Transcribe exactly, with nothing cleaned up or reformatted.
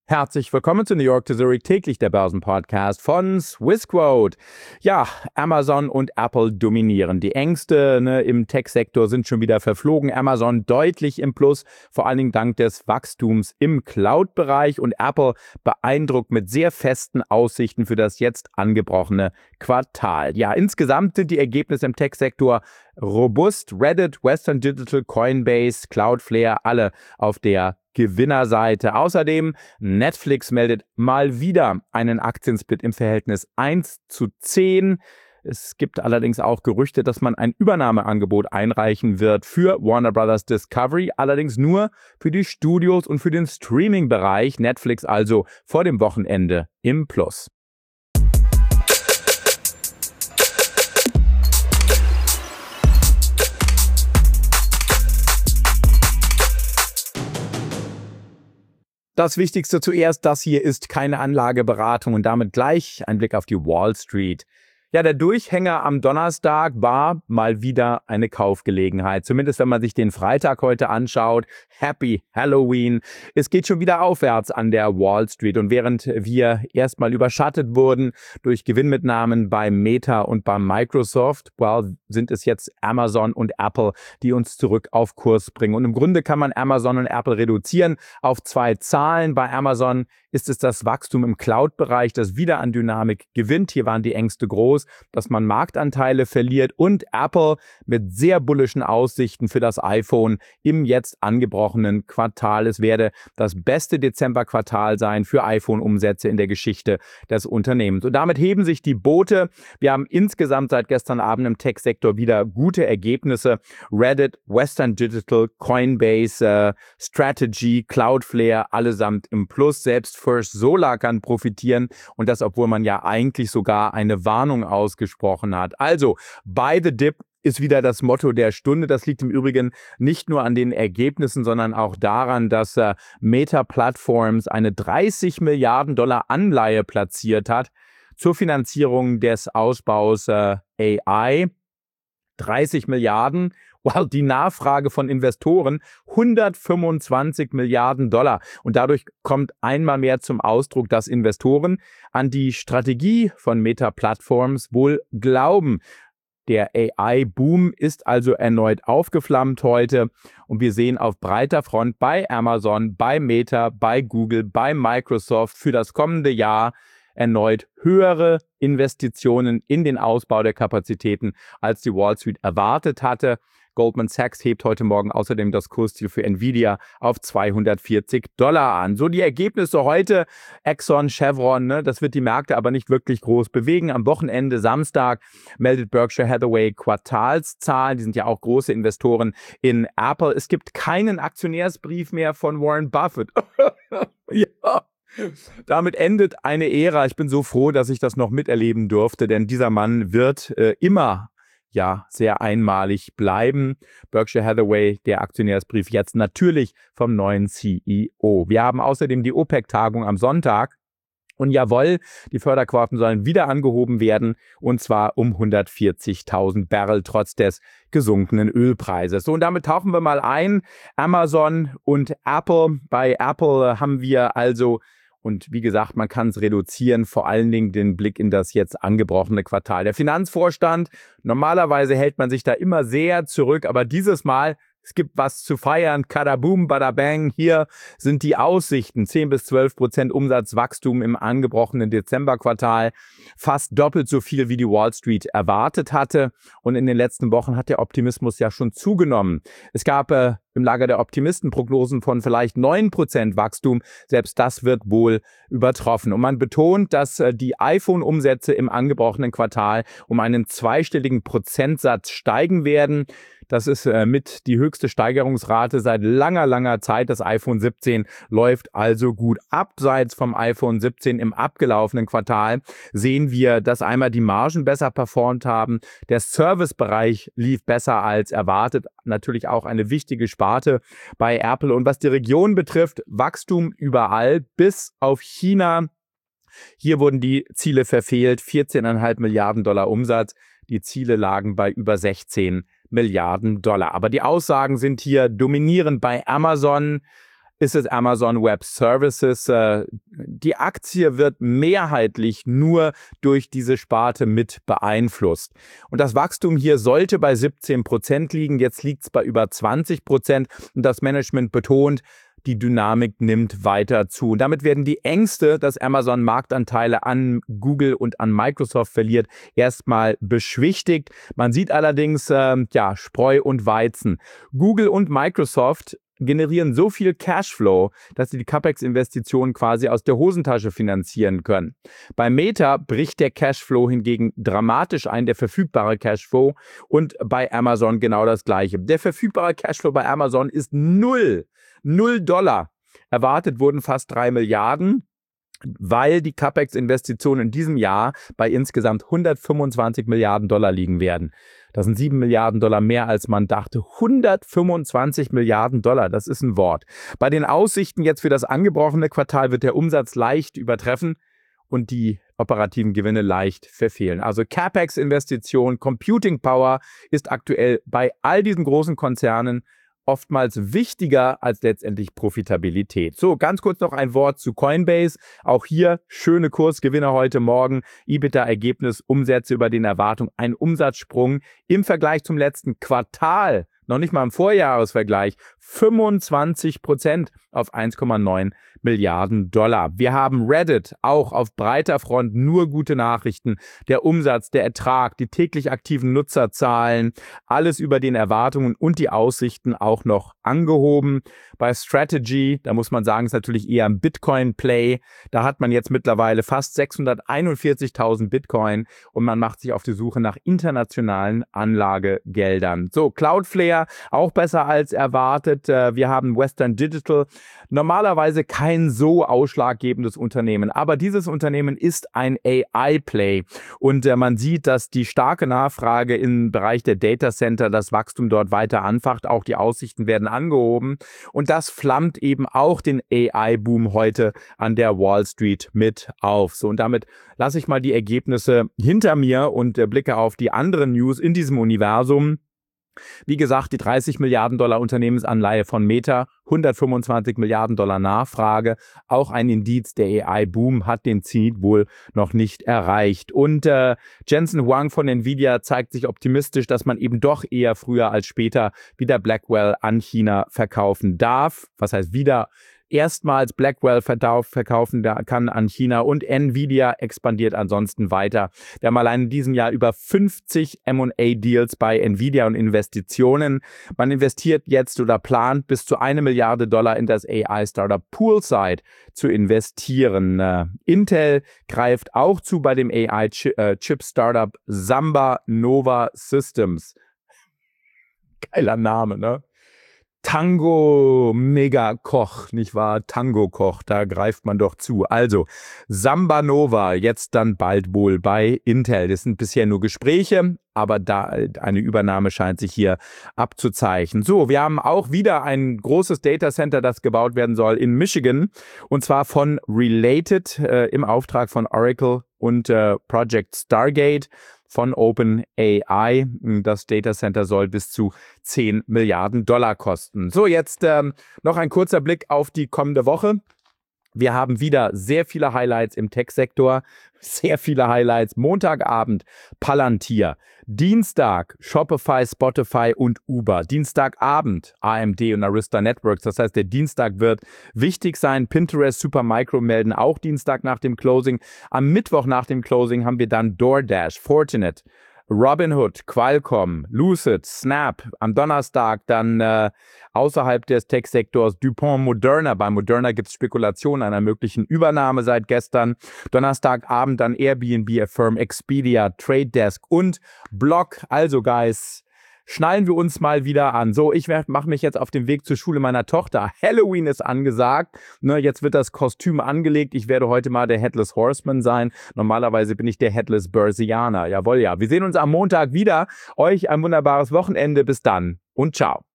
Herzlich willkommen zu New York to Zurich, täglich der Börsenpodcast von Swissquote. Ja, Amazon und Apple dominieren. Die Ängste ne, im Tech-Sektor sind schon wieder verflogen. Amazon deutlich im Plus, vor allen Dingen dank des Wachstums im Cloud-Bereich, und Apple beeindruckt mit sehr festen Aussichten für das jetzt angebrochene Quartal. Ja, insgesamt sind die Ergebnisse im Tech-Sektor robust. Reddit, Western Digital, Coinbase, Cloudflare, alle auf der Gewinnerseite. Außerdem Netflix meldet mal wieder einen Aktiensplit im Verhältnis eins zu zehn. Es gibt allerdings auch Gerüchte, dass man ein Übernahmeangebot einreichen wird für Warner Bros. Discovery, allerdings nur für die Studios und für den Streaming-Bereich. Netflix also vor dem Wochenende im Plus. Das Wichtigste zuerst, das hier ist keine Anlageberatung und damit gleich ein Blick auf die Wall Street. Ja, der Durchhänger am Donnerstag war mal wieder eine Kaufgelegenheit. Zumindest wenn man sich den Freitag heute anschaut. Happy Halloween. Es geht schon wieder aufwärts an der Wall Street. Und während wir erstmal überschattet wurden durch Gewinnmitnahmen bei Meta und bei Microsoft, well, sind es jetzt Amazon und Apple, die uns zurück auf Kurs bringen. Und im Grunde kann man Amazon und Apple reduzieren auf zwei Zahlen. Bei Amazon ist es das Wachstum im Cloud-Bereich, das wieder an Dynamik gewinnt. Hier waren die Ängste groß, dass man Marktanteile verliert, und Apple mit sehr bullischen Aussichten für das iPhone im jetzt angebrochenen Quartal. Es werde das beste Dezemberquartal sein für iPhone-Umsätze in der Geschichte des Unternehmens. Und damit heben sich die Boote. Wir haben insgesamt seit gestern Abend im Tech-Sektor wieder gute Ergebnisse. Reddit, Western Digital, Coinbase, äh, Strategy, Cloudflare, allesamt im Plus. Selbst First Solar kann profitieren, und das, obwohl man ja eigentlich sogar eine Warnung ausgesprochen hat. Also, buy the dip ist wieder das Motto der Stunde. Das liegt im Übrigen nicht nur an den Ergebnissen, sondern auch daran, dass äh, Meta Platforms eine dreißig Milliarden Dollar Anleihe platziert hat zur Finanzierung des Ausbaus äh, A I. dreißig Milliarden, well, die Nachfrage von Investoren hundertfünfundzwanzig Milliarden Dollar. Und dadurch kommt einmal mehr zum Ausdruck, dass Investoren an die Strategie von Meta Platforms wohl glauben. Der A I-Boom ist also erneut aufgeflammt heute, und wir sehen auf breiter Front bei Amazon, bei Meta, bei Google, bei Microsoft für das kommende Jahr erneut höhere Investitionen in den Ausbau der Kapazitäten, als die Wall Street erwartet hatte. Goldman Sachs hebt heute Morgen außerdem das Kursziel für Nvidia auf zweihundertvierzig Dollar an. So die Ergebnisse heute. Exxon, Chevron, ne, das wird die Märkte aber nicht wirklich groß bewegen. Am Wochenende, Samstag, meldet Berkshire Hathaway Quartalszahlen. Die sind ja auch große Investoren in Apple. Es gibt keinen Aktionärsbrief mehr von Warren Buffett. Ja. Damit endet eine Ära. Ich bin so froh, dass ich das noch miterleben durfte, denn dieser Mann wird äh, immer ja sehr einmalig bleiben. Berkshire Hathaway, der Aktionärsbrief jetzt natürlich vom neuen C E O. Wir haben außerdem die OPEC-Tagung am Sonntag. Und jawohl, die Förderquoten sollen wieder angehoben werden, und zwar um hundertvierzigtausend Barrel trotz des gesunkenen Ölpreises. So, und damit tauchen wir mal ein. Amazon und Apple. Bei Apple haben wir also, und wie gesagt, man kann es reduzieren, vor allen Dingen den Blick in das jetzt angebrochene Quartal. Der Finanzvorstand, normalerweise hält man sich da immer sehr zurück, aber dieses Mal, es gibt was zu feiern. Kadaboom, badabang. Hier sind die Aussichten. zehn bis zwölf Prozent Umsatzwachstum im angebrochenen Dezemberquartal. Fast doppelt so viel, wie die Wall Street erwartet hatte. Und in den letzten Wochen hat der Optimismus ja schon zugenommen. Es gab äh, im Lager der Optimisten Prognosen von vielleicht neun Prozent Wachstum. Selbst das wird wohl übertroffen. Und man betont, dass äh, die iPhone-Umsätze im angebrochenen Quartal um einen zweistelligen Prozentsatz steigen werden. Das ist äh, mit die höchste Steigerungsrate seit langer, langer Zeit. Das iPhone siebzehn läuft also gut. Abseits vom iPhone siebzehn im abgelaufenen Quartal sehen wir, dass einmal die Margen besser performt haben. Der Servicebereich lief besser als erwartet. Natürlich auch eine wichtige Sparte bei Apple. Und was die Region betrifft, Wachstum überall bis auf China. Hier wurden die Ziele verfehlt. vierzehn Komma fünf Milliarden Dollar Umsatz. Die Ziele lagen bei über sechzehn Milliarden Dollar. Aber die Aussagen sind hier dominierend bei Amazon. ist es Amazon Web Services. Die Aktie wird mehrheitlich nur durch diese Sparte mit beeinflusst. Und das Wachstum hier sollte bei siebzehn Prozent liegen. Jetzt liegt es bei über zwanzig Prozent. Und das Management betont, die Dynamik nimmt weiter zu. Und damit werden die Ängste, dass Amazon Marktanteile an Google und an Microsoft verliert, erstmal beschwichtigt. Man sieht allerdings, äh, ja, Spreu und Weizen. Google und Microsoft generieren so viel Cashflow, dass sie die CapEx-Investitionen quasi aus der Hosentasche finanzieren können. Bei Meta bricht der Cashflow hingegen dramatisch ein, der verfügbare Cashflow, und bei Amazon genau das Gleiche. Der verfügbare Cashflow bei Amazon ist null. Null Dollar. Erwartet wurden fast drei Milliarden, weil die CapEx-Investitionen in diesem Jahr bei insgesamt hundertfünfundzwanzig Milliarden Dollar liegen werden. Das sind sieben Milliarden Dollar mehr, als man dachte. hundertfünfundzwanzig Milliarden Dollar, das ist ein Wort. Bei den Aussichten jetzt für das angebrochene Quartal wird der Umsatz leicht übertreffen und die operativen Gewinne leicht verfehlen. Also CapEx-Investition, Computing Power ist aktuell bei all diesen großen Konzernen oftmals wichtiger als letztendlich Profitabilität. So, ganz kurz noch ein Wort zu Coinbase. Auch hier schöne Kursgewinne heute Morgen. EBITDA-Ergebnis, Umsätze über den Erwartungen. Ein Umsatzsprung im Vergleich zum letzten Quartal, noch nicht mal im Vorjahresvergleich, fünfundzwanzig Prozent auf eins Komma neun Milliarden Dollar. Wir haben Reddit, auch auf breiter Front nur gute Nachrichten. Der Umsatz, der Ertrag, die täglich aktiven Nutzerzahlen, alles über den Erwartungen und die Aussichten auch noch angehoben. Bei Strategy, da muss man sagen, ist natürlich eher ein Bitcoin-Play. Da hat man jetzt mittlerweile fast sechshunderteinundvierzigtausend Bitcoin und man macht sich auf die Suche nach internationalen Anlagegeldern. So, Cloudflare, auch besser als erwartet. Wir haben Western Digital, normalerweise kein so ausschlaggebendes Unternehmen, aber dieses Unternehmen ist ein A I-Play und äh, man sieht, dass die starke Nachfrage im Bereich der Data Center das Wachstum dort weiter anfacht, auch die Aussichten werden angehoben und das flammt eben auch den A I-Boom heute an der Wall Street mit auf. So, und damit lasse ich mal die Ergebnisse hinter mir und äh, blicke auf die anderen News in diesem Universum. Wie gesagt, die dreißig Milliarden Dollar Unternehmensanleihe von Meta, hundertfünfundzwanzig Milliarden Dollar Nachfrage, auch ein Indiz, der A I-Boom hat den Zenit wohl noch nicht erreicht. Und äh, Jensen Huang von Nvidia zeigt sich optimistisch, dass man eben doch eher früher als später wieder Blackwell an China verkaufen darf. Was heißt wieder? Erstmals Blackwell verkaufen kann an China und Nvidia expandiert ansonsten weiter. Wir haben allein in diesem Jahr über fünfzig M und A-Deals bei Nvidia und Investitionen. Man investiert jetzt oder plant bis zu eine Milliarde Dollar in das A I-Startup Poolside zu investieren. Uh, Intel greift auch zu bei dem A I-Chip-Startup Samba Nova Systems. Geiler Name, ne? Tango Mega Koch, nicht wahr? Tango Koch, da greift man doch zu. Also, Samba Nova, jetzt dann bald wohl bei Intel. Das sind bisher nur Gespräche, aber da eine Übernahme scheint sich hier abzuzeichnen. So, wir haben auch wieder ein großes Datacenter, das gebaut werden soll in Michigan, und zwar von Related äh, im Auftrag von Oracle und äh, Project Stargate von OpenAI. Das Datacenter soll bis zu zehn Milliarden Dollar kosten. So, jetzt ähm, noch ein kurzer Blick auf die kommende Woche. Wir haben wieder sehr viele Highlights im Tech-Sektor, sehr viele Highlights. Montagabend Palantir, Dienstag Shopify, Spotify und Uber. Dienstagabend A M D und Arista Networks. Das heißt, der Dienstag wird wichtig sein. Pinterest, Supermicro melden auch Dienstag nach dem Closing. Am Mittwoch nach dem Closing haben wir dann DoorDash, Fortinet, Robinhood, Qualcomm, Lucid, Snap. Am Donnerstag dann äh, außerhalb des Tech-Sektors DuPont, Moderna. Bei Moderna gibt es Spekulationen einer möglichen Übernahme seit gestern. Donnerstagabend dann Airbnb, Affirm, Expedia, Trade Desk und Block. Also, Guys, schnallen wir uns mal wieder an. So, ich mache mich jetzt auf den Weg zur Schule meiner Tochter. Halloween ist angesagt. Ne, jetzt wird das Kostüm angelegt. Ich werde heute mal der Headless Horseman sein. Normalerweise bin ich der Headless Börsianer. Jawohl, ja. Wir sehen uns am Montag wieder. Euch ein wunderbares Wochenende. Bis dann und ciao.